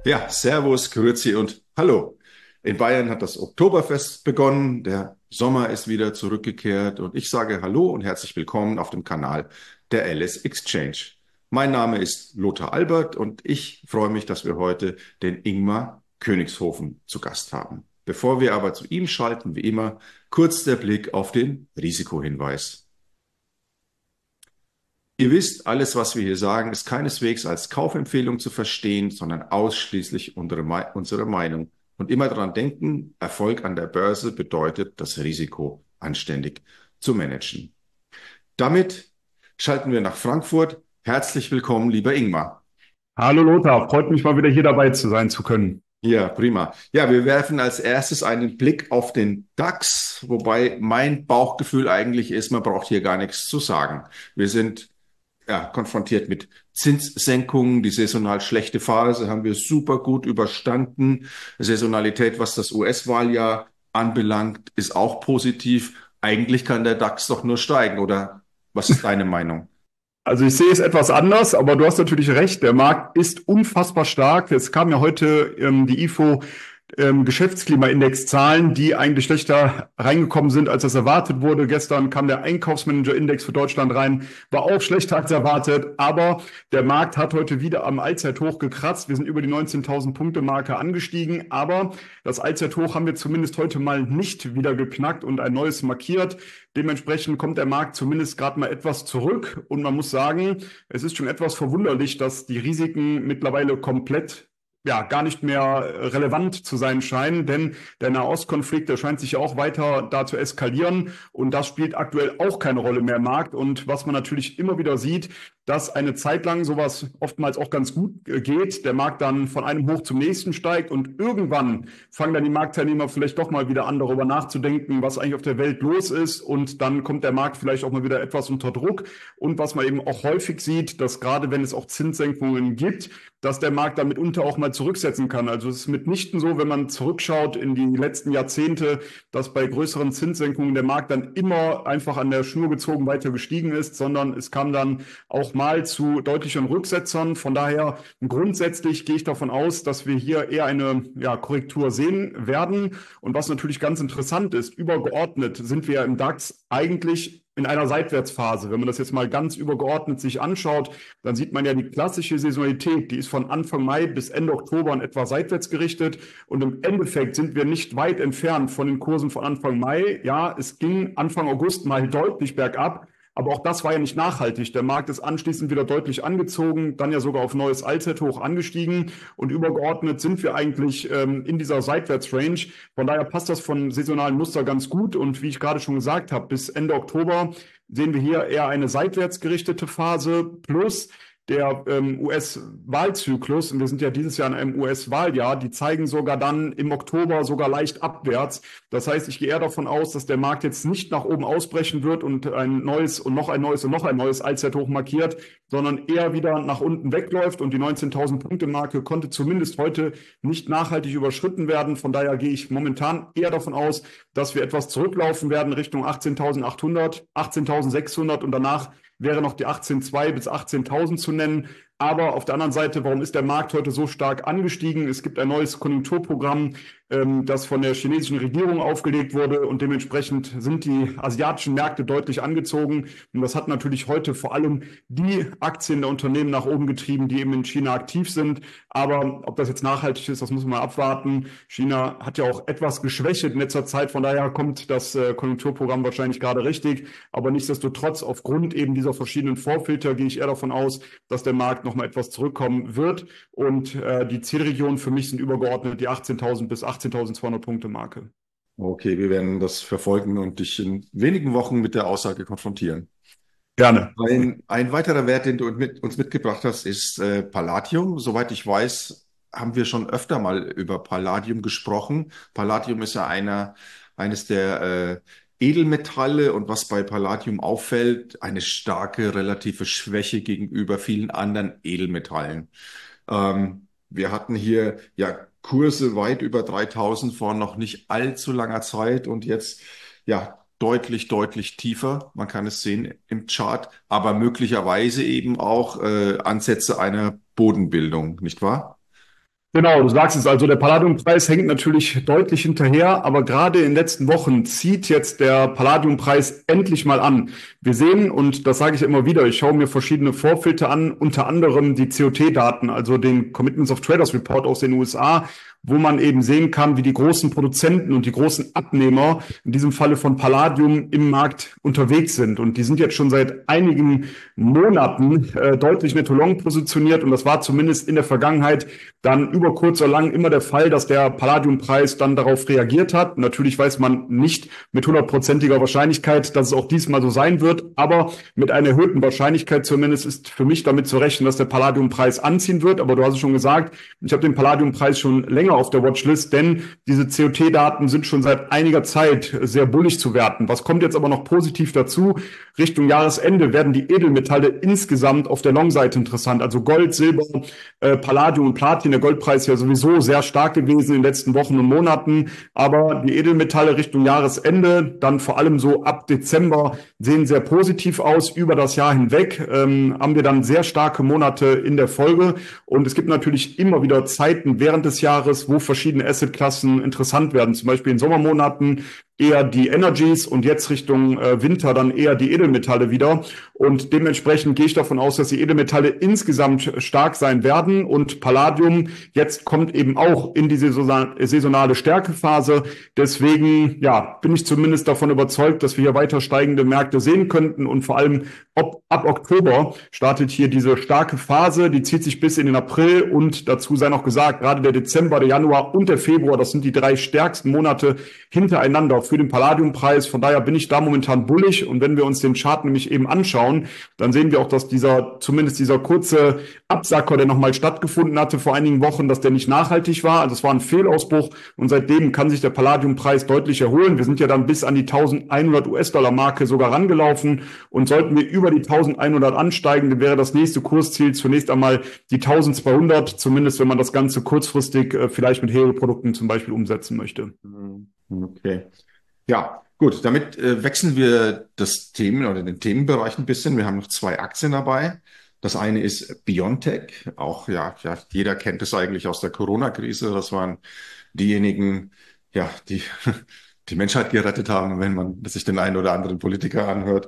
Ja, Servus, Grüezi und Hallo. In Bayern hat das Oktoberfest begonnen, der Sommer ist wieder zurückgekehrt und ich sage Hallo und herzlich willkommen auf dem Kanal der Alice Exchange. Mein Name ist Lothar Albert und ich freue mich, dass wir heute den Ingmar Königshofen zu Gast haben. Bevor wir aber zu ihm schalten, wie immer, kurz der Blick auf den Risikohinweis. Ihr wisst, alles, was wir hier sagen, ist keineswegs als Kaufempfehlung zu verstehen, sondern ausschließlich unsere Meinung. Und immer daran denken, Erfolg an der Börse bedeutet, das Risiko anständig zu managen. Damit schalten wir nach Frankfurt. Herzlich willkommen, lieber Ingmar. Hallo Lothar, freut mich mal wieder hier dabei zu sein zu können. Ja, prima. Ja, wir werfen als erstes einen Blick auf den DAX, wobei mein Bauchgefühl eigentlich ist, man braucht hier gar nichts zu sagen. Wir sind konfrontiert mit Zinssenkungen. Die saisonal schlechte Phase haben wir super gut überstanden. Saisonalität, was das US-Wahljahr anbelangt, ist auch positiv. Eigentlich kann der DAX doch nur steigen, oder was ist deine Meinung? Also ich sehe es etwas anders, aber du hast natürlich recht, der Markt ist unfassbar stark. Es kam ja heute die IFO Geschäftsklimaindex-Zahlen, die eigentlich schlechter reingekommen sind, als das erwartet wurde. Gestern kam der Einkaufsmanager-Index für Deutschland rein, war auch schlechter als erwartet, aber der Markt hat heute wieder am Allzeithoch gekratzt. Wir sind über die 19.000 Punkte-Marke angestiegen, aber das Allzeithoch haben wir zumindest heute mal nicht wieder geknackt und ein neues markiert. Dementsprechend kommt der Markt zumindest gerade mal etwas zurück und man muss sagen, es ist schon etwas verwunderlich, dass die Risiken mittlerweile komplett gar nicht mehr relevant zu sein scheinen, denn der Nahostkonflikt, der scheint sich ja auch weiter da zu eskalieren und das spielt aktuell auch keine Rolle mehr im Markt. Und was man natürlich immer wieder sieht, dass eine Zeit lang sowas oftmals auch ganz gut geht, der Markt dann von einem Hoch zum nächsten steigt und irgendwann fangen dann die Marktteilnehmer vielleicht doch mal wieder an, darüber nachzudenken, was eigentlich auf der Welt los ist und dann kommt der Markt vielleicht auch mal wieder etwas unter Druck. Und was man eben auch häufig sieht, dass gerade wenn es auch Zinssenkungen gibt, dass der Markt dann mitunter auch mal zurücksetzen kann. Also es ist mitnichten so, wenn man zurückschaut in die letzten Jahrzehnte, dass bei größeren Zinssenkungen der Markt dann immer einfach an der Schnur gezogen weiter gestiegen ist, sondern es kam dann auch mal zu deutlichen Rücksetzern. Von daher grundsätzlich gehe ich davon aus, dass wir hier eher eine Korrektur sehen werden. Und was natürlich ganz interessant ist, übergeordnet sind wir im DAX eigentlich in einer Seitwärtsphase. Wenn man das jetzt mal ganz übergeordnet sich anschaut, dann sieht man ja die klassische Saisonalität, die ist von Anfang Mai bis Ende Oktober in etwa seitwärts gerichtet. Und im Endeffekt sind wir nicht weit entfernt von den Kursen von Anfang Mai. Ja, es ging Anfang August mal deutlich bergab. Aber auch das war ja nicht nachhaltig. Der Markt ist anschließend wieder deutlich angezogen, dann ja sogar auf neues Allzeithoch angestiegen. Und übergeordnet sind wir eigentlich in dieser Seitwärtsrange. Von daher passt das von saisonalen Muster ganz gut. Und wie ich gerade schon gesagt habe, bis Ende Oktober sehen wir hier eher eine seitwärts gerichtete Phase plus der US-Wahlzyklus, und wir sind ja dieses Jahr in einem US-Wahljahr, die zeigen sogar dann im Oktober sogar leicht abwärts. Das heißt, ich gehe eher davon aus, dass der Markt jetzt nicht nach oben ausbrechen wird und ein neues und noch ein neues und noch ein neues Allzeithoch markiert, sondern eher wieder nach unten wegläuft und die 19.000 Punkte Marke konnte zumindest heute nicht nachhaltig überschritten werden. Von daher gehe ich momentan eher davon aus, dass wir etwas zurücklaufen werden Richtung 18.800, 18.600 und danach wäre noch die 18.2 bis 18.000 zu nennen. Aber auf der anderen Seite, warum ist der Markt heute so stark angestiegen? Es gibt ein neues Konjunkturprogramm, das von der chinesischen Regierung aufgelegt wurde und dementsprechend sind die asiatischen Märkte deutlich angezogen. Und das hat natürlich heute vor allem die Aktien der Unternehmen nach oben getrieben, die eben in China aktiv sind. Aber ob das jetzt nachhaltig ist, das muss man mal abwarten. China hat ja auch etwas geschwächt in letzter Zeit. Von daher kommt das Konjunkturprogramm wahrscheinlich gerade richtig. Aber nichtsdestotrotz, aufgrund eben dieser verschiedenen Vorfilter, gehe ich eher davon aus, dass der Markt noch mal etwas zurückkommen wird. Und die Zielregionen für mich sind übergeordnet die 18.000 bis 18.200 Punkte Marke. Okay, wir werden das verfolgen und dich in wenigen Wochen mit der Aussage konfrontieren. Gerne. Ein weiterer Wert, den du uns mitgebracht hast, ist Palladium. Soweit ich weiß, haben wir schon öfter mal über Palladium gesprochen. Palladium ist ja eines der Edelmetalle und was bei Palladium auffällt, eine starke relative Schwäche gegenüber vielen anderen Edelmetallen. Wir hatten hier ja Kurse weit über 3.000 vor noch nicht allzu langer Zeit und jetzt ja deutlich tiefer. Man kann es sehen im Chart, aber möglicherweise eben auch Ansätze einer Bodenbildung, nicht wahr? Genau, du sagst es also, der Palladiumpreis hängt natürlich deutlich hinterher, aber gerade in den letzten Wochen zieht jetzt der Palladiumpreis endlich mal an. Wir sehen, und das sage ich immer wieder, ich schaue mir verschiedene Vorfilter an, unter anderem die COT-Daten, also den Commitments of Traders Report aus den USA, wo man eben sehen kann, wie die großen Produzenten und die großen Abnehmer, in diesem Falle von Palladium, im Markt unterwegs sind. Und die sind jetzt schon seit einigen Monaten deutlich netto long positioniert. Und das war zumindest in der Vergangenheit dann über kurz oder lang immer der Fall, dass der Palladiumpreis dann darauf reagiert hat. Natürlich weiß man nicht mit 100%iger Wahrscheinlichkeit, dass es auch diesmal so sein wird, aber mit einer erhöhten Wahrscheinlichkeit zumindest ist für mich damit zu rechnen, dass der Palladiumpreis anziehen wird. Aber du hast es schon gesagt, ich habe den Palladiumpreis schon länger auf der Watchlist, denn diese COT-Daten sind schon seit einiger Zeit sehr bullig zu werten. Was kommt jetzt aber noch positiv dazu? Richtung Jahresende werden die Edelmetalle insgesamt auf der Long-Seite interessant. Also Gold, Silber, Palladium und Platin. Der Goldpreis ja sowieso sehr stark gewesen in den letzten Wochen und Monaten. Aber die Edelmetalle Richtung Jahresende, dann vor allem so ab Dezember, sehen sehr positiv aus. Über das Jahr hinweg haben wir dann sehr starke Monate in der Folge. Und es gibt natürlich immer wieder Zeiten während des Jahres, wo verschiedene Assetklassen interessant werden. Zum Beispiel in Sommermonaten eher die Energies und jetzt Richtung Winter dann eher die Edelmetalle wieder. Und dementsprechend gehe ich davon aus, dass die Edelmetalle insgesamt stark sein werden. Und Palladium jetzt kommt eben auch in die saisonale Stärkephase. Deswegen ja, bin ich zumindest davon überzeugt, dass wir hier weiter steigende Märkte sehen könnten. Und vor allem ab Oktober startet hier diese starke Phase. Die zieht sich bis in den April. Und dazu sei noch gesagt, gerade der Dezember, der Januar und der Februar, das sind die 3 stärksten Monate hintereinander für den Palladiumpreis. Von daher bin ich da momentan bullig. Und wenn wir uns den Chart nämlich eben anschauen, dann sehen wir auch, dass zumindest dieser kurze Absacker, der nochmal stattgefunden hatte vor einigen Wochen, dass der nicht nachhaltig war. Also es war ein Fehlausbruch. Und seitdem kann sich der Palladiumpreis deutlich erholen. Wir sind ja dann bis an die 1100 US-Dollar-Marke sogar rangelaufen. Und sollten wir über die 1100 ansteigen, dann wäre das nächste Kursziel zunächst einmal die 1200, zumindest wenn man das Ganze kurzfristig vielleicht mit Hebelprodukten zum Beispiel umsetzen möchte. Okay. Ja, gut, damit wechseln wir das Themen oder den Themenbereich ein bisschen. Wir haben noch 2 Aktien dabei. Das eine ist BioNTech, auch ja, jeder kennt es eigentlich aus der Corona-Krise. Das waren diejenigen, ja, die die Menschheit gerettet haben, wenn man sich den einen oder anderen Politiker anhört,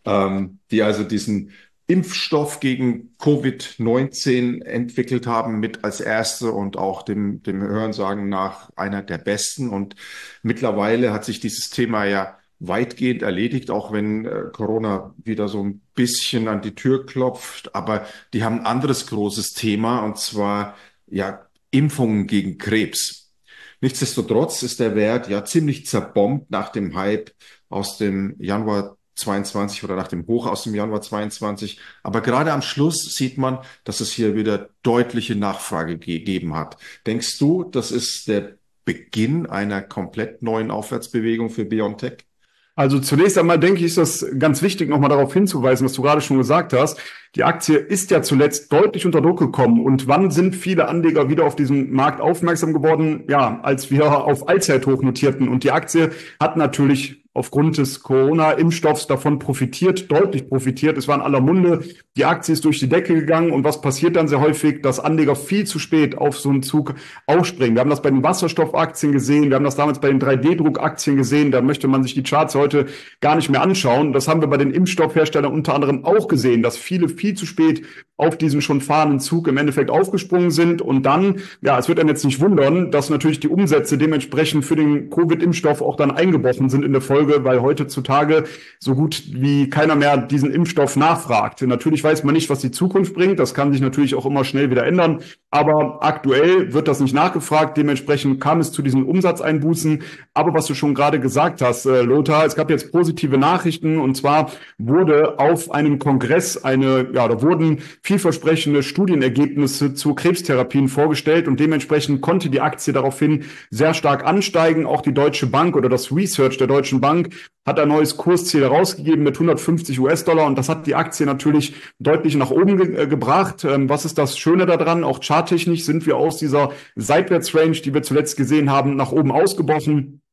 die also diesen Impfstoff gegen Covid-19 entwickelt haben, mit als erste und auch dem Hörensagen nach einer der besten. Und mittlerweile hat sich dieses Thema ja weitgehend erledigt, auch wenn Corona wieder so ein bisschen an die Tür klopft. Aber die haben ein anderes großes Thema, und zwar ja Impfungen gegen Krebs. Nichtsdestotrotz ist der Wert ja ziemlich zerbombt nach dem Hype aus dem Januar 22 oder nach dem Hoch aus dem Januar 22. Aber gerade am Schluss sieht man, dass es hier wieder deutliche Nachfrage gegeben hat. Denkst du, das ist der Beginn einer komplett neuen Aufwärtsbewegung für BioNTech? Also zunächst einmal denke ich, ist das ganz wichtig, nochmal darauf hinzuweisen, was du gerade schon gesagt hast. Die Aktie ist ja zuletzt deutlich unter Druck gekommen. Und wann sind viele Anleger wieder auf diesen Markt aufmerksam geworden? Ja, als wir auf Allzeithoch notierten. Und die Aktie hat natürlich aufgrund des Corona-Impfstoffs davon profitiert, deutlich profitiert. Es war in aller Munde. Die Aktie ist durch die Decke gegangen. Und was passiert dann sehr häufig? Dass Anleger viel zu spät auf so einen Zug aufspringen. Wir haben das bei den Wasserstoffaktien gesehen. Wir haben das damals bei den 3D-Druckaktien gesehen. Da möchte man sich die Charts heute gar nicht mehr anschauen. Das haben wir bei den Impfstoffherstellern unter anderem auch gesehen, dass viele viel zu spät auf diesen schon fahrenden Zug im Endeffekt aufgesprungen sind. Und dann, ja, es wird einem jetzt nicht wundern, dass natürlich die Umsätze dementsprechend für den Covid-Impfstoff auch dann eingebrochen sind in der Folge, weil heutzutage so gut wie keiner mehr diesen Impfstoff nachfragt. Natürlich weiß man nicht, was die Zukunft bringt. Das kann sich natürlich auch immer schnell wieder ändern. Aber aktuell wird das nicht nachgefragt. Dementsprechend kam es zu diesen Umsatzeinbußen. Aber was du schon gerade gesagt hast, Lothar, es gab jetzt positive Nachrichten. Und zwar wurde auf einem Kongress da wurden vielversprechende Studienergebnisse zu Krebstherapien vorgestellt. Und dementsprechend konnte die Aktie daraufhin sehr stark ansteigen. Auch die Deutsche Bank oder das Research der Deutschen Bank hat ein neues Kursziel herausgegeben mit 150 US-Dollar, und das hat die Aktie natürlich deutlich nach oben gebracht. Was ist das Schöne daran? Auch charttechnisch sind wir aus dieser Seitwärtsrange, die wir zuletzt gesehen haben, nach oben ausgebrochen.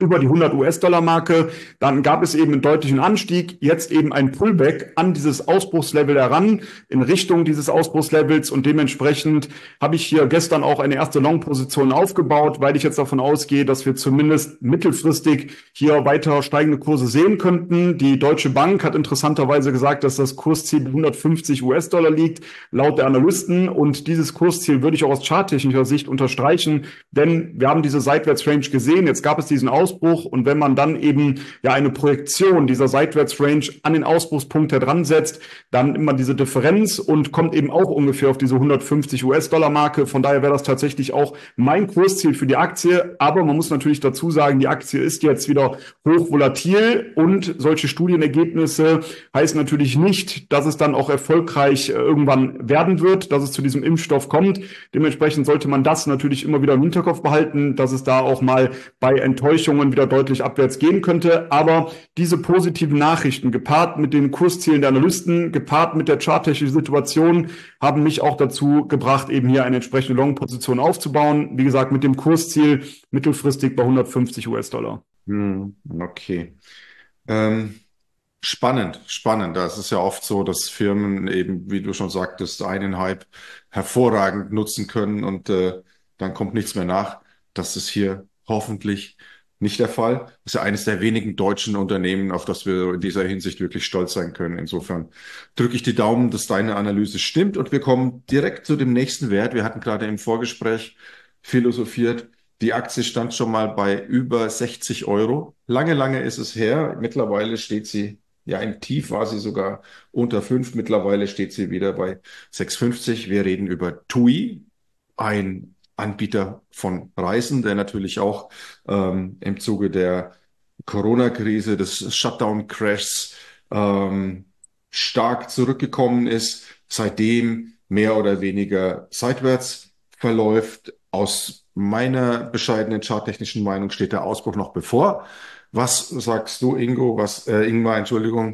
über die 100 US-Dollar-Marke. Dann gab es eben einen deutlichen Anstieg, jetzt eben ein Pullback an dieses Ausbruchslevel heran, in Richtung dieses Ausbruchslevels. Und dementsprechend habe ich hier gestern auch eine erste Long-Position aufgebaut, weil ich jetzt davon ausgehe, dass wir zumindest mittelfristig hier weiter steigende Kurse sehen könnten. Die Deutsche Bank hat interessanterweise gesagt, dass das Kursziel bei 150 US-Dollar liegt, laut der Analysten. Und dieses Kursziel würde ich auch aus charttechnischer Sicht unterstreichen, denn wir haben diese Seitwärtsrange gesehen. Jetzt gab es diesen Ausbruch und wenn man dann eben ja eine Projektion dieser Seitwärtsrange an den Ausbruchspunkt heran setzt, dann immer diese Differenz und kommt eben auch ungefähr auf diese 150 US-Dollar-Marke. Von daher wäre das tatsächlich auch mein Kursziel für die Aktie. Aber man muss natürlich dazu sagen, die Aktie ist jetzt wieder hoch volatil und solche Studienergebnisse heißen natürlich nicht, dass es dann auch erfolgreich irgendwann werden wird, dass es zu diesem Impfstoff kommt. Dementsprechend sollte man das natürlich immer wieder im Hinterkopf behalten, dass es da auch mal bei Enttäuschungen wieder deutlich abwärts gehen könnte. Aber diese positiven Nachrichten, gepaart mit den Kurszielen der Analysten, gepaart mit der charttechnischen Situation, haben mich auch dazu gebracht, eben hier eine entsprechende Long-Position aufzubauen. Wie gesagt, mit dem Kursziel mittelfristig bei 150 US-Dollar. Okay. Ähm, Spannend, spannend. Das ist ja oft so, dass Firmen eben, wie du schon sagtest, einen Hype hervorragend nutzen können und dann kommt nichts mehr nach. Das ist hier hoffentlich nicht der Fall. Das ist ja eines der wenigen deutschen Unternehmen, auf das wir in dieser Hinsicht wirklich stolz sein können. Insofern drücke ich die Daumen, dass deine Analyse stimmt und wir kommen direkt zu dem nächsten Wert. Wir hatten gerade im Vorgespräch philosophiert. Die Aktie stand schon mal bei über 60 Euro. Lange, lange ist es her. Mittlerweile steht sie, ja, im Tief war sie sogar unter 5. Mittlerweile steht sie wieder bei 6,50. Wir reden über TUI, ein Anbieter von Reisen, der natürlich auch im Zuge der Corona-Krise, des Shutdown-Crashs stark zurückgekommen ist, seitdem mehr oder weniger seitwärts verläuft. Aus meiner bescheidenen charttechnischen Meinung steht der Ausbruch noch bevor. Was sagst du, Ingmar, Entschuldigung,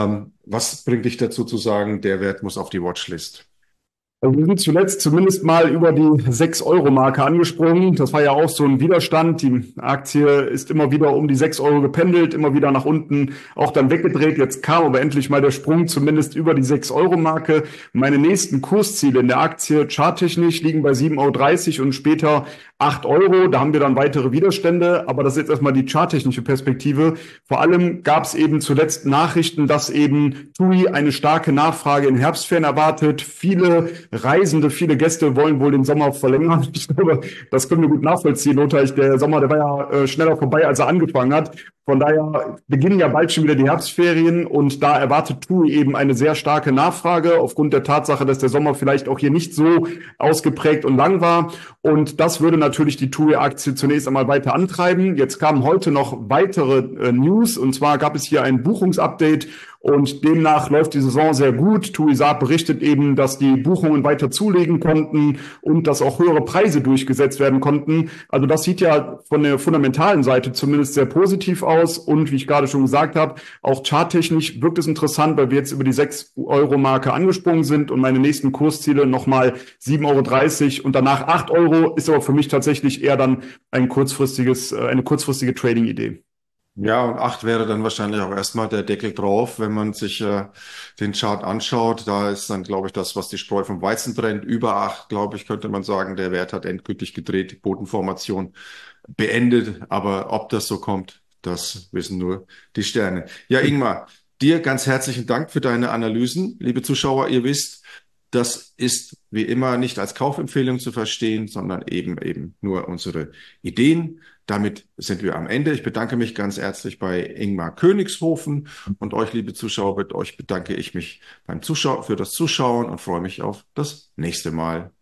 was bringt dich dazu zu sagen, der Wert muss auf die Watchlist? Also wir sind zuletzt zumindest mal über die 6-Euro-Marke angesprungen. Das war ja auch so ein Widerstand. Die Aktie ist immer wieder um die 6 Euro gependelt, immer wieder nach unten auch dann weggedreht. Jetzt kam aber endlich mal der Sprung zumindest über die 6-Euro-Marke. Meine nächsten Kursziele in der Aktie charttechnisch liegen bei 7,30 Euro und später 8 Euro. Da haben wir dann weitere Widerstände. Aber das ist jetzt erstmal die charttechnische Perspektive. Vor allem gab es eben zuletzt Nachrichten, dass eben TUI eine starke Nachfrage in Herbstferien erwartet. Viele Reisende, viele Gäste wollen wohl den Sommer verlängern. Ich glaube, das können wir gut nachvollziehen, Lothar. Der Sommer, der war ja schneller vorbei, als er angefangen hat. Von daher beginnen ja bald schon wieder die Herbstferien und da erwartet TUI eben eine sehr starke Nachfrage aufgrund der Tatsache, dass der Sommer vielleicht auch hier nicht so ausgeprägt und lang war. Und das würde natürlich die TUI-Aktie zunächst einmal weiter antreiben. Jetzt kamen heute noch weitere News und zwar gab es hier ein Buchungsupdate und demnach läuft die Saison sehr gut. TUI Saab berichtet eben, dass die Buchungen weiter zulegen konnten und dass auch höhere Preise durchgesetzt werden konnten. Also das sieht ja von der fundamentalen Seite zumindest sehr positiv aus. Und wie ich gerade schon gesagt habe, auch charttechnisch wirkt es interessant, weil wir jetzt über die 6-Euro-Marke angesprungen sind und meine nächsten Kursziele nochmal 7,30 Euro und danach 8 Euro ist aber für mich tatsächlich eher dann eine kurzfristige Trading-Idee. Ja, und 8 wäre dann wahrscheinlich auch erstmal der Deckel drauf, wenn man sich den Chart anschaut. Da ist dann, glaube ich, das, was die Spreu vom Weizen trennt. Über 8, glaube ich, könnte man sagen, der Wert hat endgültig gedreht, die Bodenformation beendet. Aber ob das so kommt, das wissen nur die Sterne. Ja, Ingmar, dir ganz herzlichen Dank für deine Analysen. Liebe Zuschauer, ihr wisst, das ist wie immer nicht als Kaufempfehlung zu verstehen, sondern eben nur unsere Ideen. Damit sind wir am Ende. Ich bedanke mich ganz herzlich bei Ingmar Königshofen und euch, liebe Zuschauer, mit euch bedanke ich mich für das Zuschauen und freue mich auf das nächste Mal.